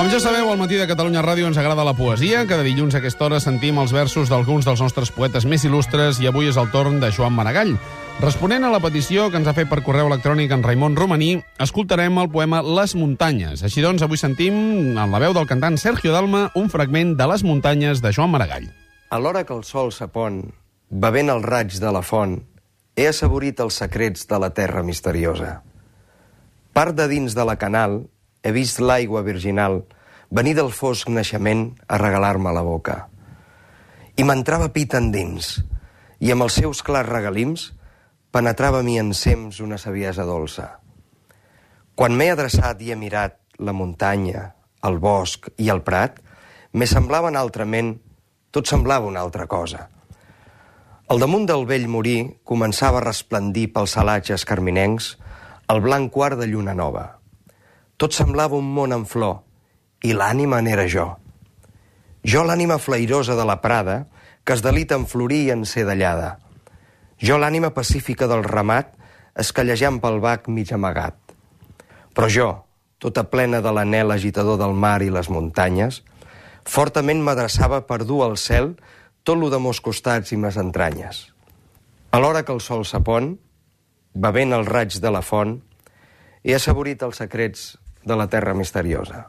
Com ja sabeu, al Matí de Catalunya Ràdio ens agrada la poesia. Cada dilluns a aquesta hora sentim els versos d'alguns dels nostres poetes més il·lustres i avui és el torn de Joan Maragall. Responent a la petició que ens ha fet per correu electrònic en Raimon Romaní, escoltarem el poema Les muntanyes. Així doncs, avui sentim, en la veu del cantant Sergio Dalma, un fragment de Les muntanyes de Joan Maragall. A l'hora que el sol s'apon, bevent el raig de la font, he assaborit els secrets de la terra misteriosa. Part de dins de la canal, he vist l'aigua virginal venir del fosc naixement a regalar-me la boca. I m'entrava pit endins, i amb els seus clars regalims penetrava a mi ensems una saviesa dolça. Quan m'he adreçat i he mirat la muntanya, el bosc i el prat, me semblaven altrament, tot semblava una altra cosa. Al damunt del vell morí començava a resplendir pels salatges carminencs el blanc quart de lluna nova. Tot semblava un món en flor, i l'ànima n'era jo. Jo l'ànima flairosa de la prada, que es delita en florir i en ser dallada. Jo l'ànima pacífica del ramat, escallejant pel bac mig amagat. Però jo, tota plena de l'anhel agitador del mar i les muntanyes, fortament m'adreçava per dur al cel tot lo de mos costats i mes entranyes. A l'hora que el sol s'apon, bevent el raig de la font, he assaborit els secrets de la terra misteriosa.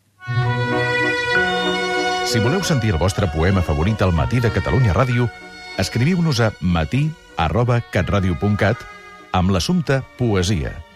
Si voleu sentir el vostre poema favorit al Matí de Catalunya Ràdio, escriviu-nos a matí@catradio.cat amb l'assumpte poesia.